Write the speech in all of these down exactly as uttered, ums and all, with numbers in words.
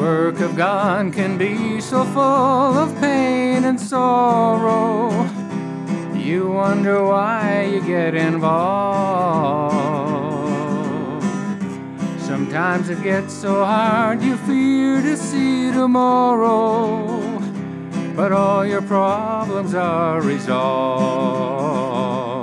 work of God can be so full of pain and sorrow. You wonder why you get involved. Sometimes it gets so hard you fear to see tomorrow, but all your problems are resolved.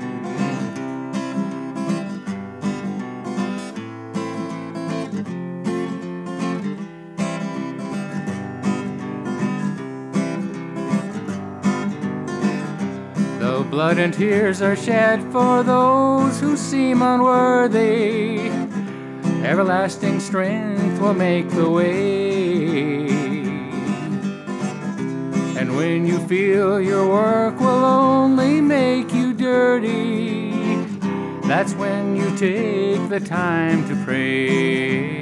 Though blood and tears are shed for those who seem unworthy, everlasting strength will make the way. And when you feel your work will only make you dirty, that's when you take the time to pray.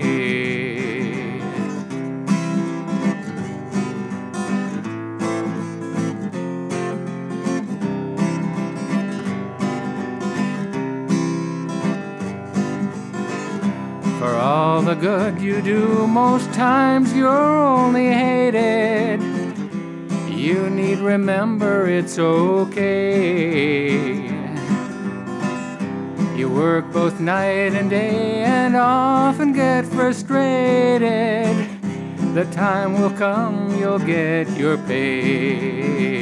For all the good you do, most times you're only hated. You need remember it's okay. You work both night and day and often get frustrated. The time will come you'll get your pay.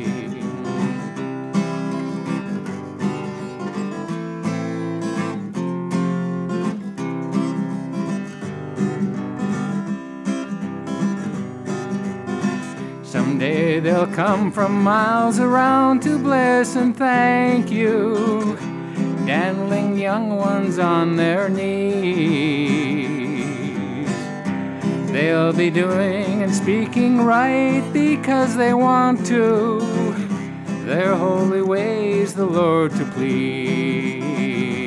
Someday they'll come from miles around to bless and thank you, dandling young ones on their knees. They'll be doing and speaking right because they want to, their holy ways the Lord to please.